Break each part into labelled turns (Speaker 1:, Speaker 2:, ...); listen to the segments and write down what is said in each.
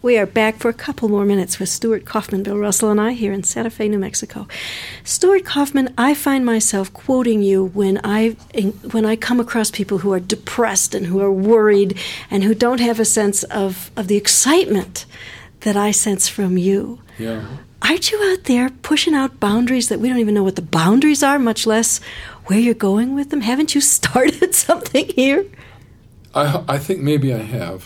Speaker 1: We are back for a couple more minutes with Stuart Kauffman, Bill Russell, and I here in Santa Fe, New Mexico. Stuart Kauffman, I find myself quoting you when I come across people who are depressed and who are worried and who don't have a sense of the excitement that I sense from you.
Speaker 2: Yeah.
Speaker 1: Aren't you out there pushing out boundaries that we don't even know what the boundaries are, much less where you're going with them? Haven't you started something here?
Speaker 2: I think maybe I have.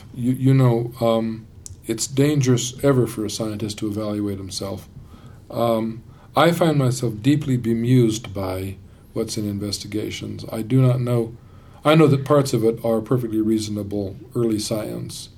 Speaker 2: It's dangerous ever for a scientist to evaluate himself. I find myself deeply bemused by what's in investigations. I do not know. I know that parts of it are perfectly reasonable early science.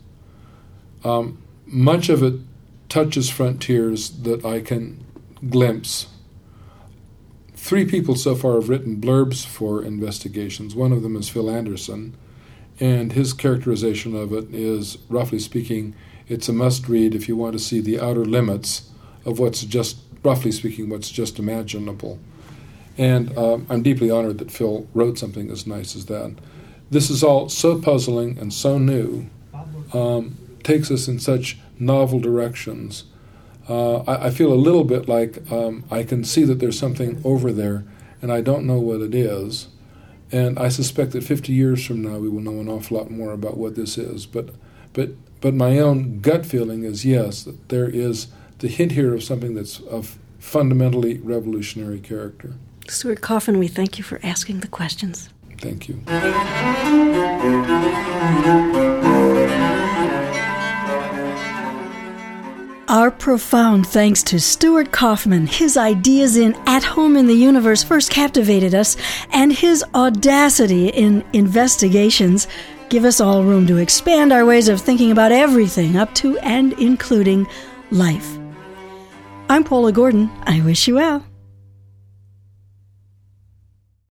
Speaker 2: Much of it touches frontiers that I can glimpse. 3 people so far have written blurbs for investigations. One of them is Phil Anderson, and his characterization of it is, roughly speaking, it's a must-read if you want to see the outer limits of what's just, roughly speaking, what's just imaginable. And I'm deeply honored that Phil wrote something as nice as that. This is all so puzzling and so new, takes us in such novel directions. I feel a little bit like I can see that there's something over there, and I don't know what it is. And I suspect that 50 years from now we will know an awful lot more about what this is. But my own gut feeling is, yes, that there is the hint here of something that's of fundamentally revolutionary character.
Speaker 1: Stuart Kauffman, we thank you for asking the questions.
Speaker 2: Thank you.
Speaker 1: Our profound thanks to Stuart Kauffman. His ideas in At Home in the Universe first captivated us, and his audacity in investigations give us all room to expand our ways of thinking about everything, up to and including life. I'm Paula Gordon. I wish you well.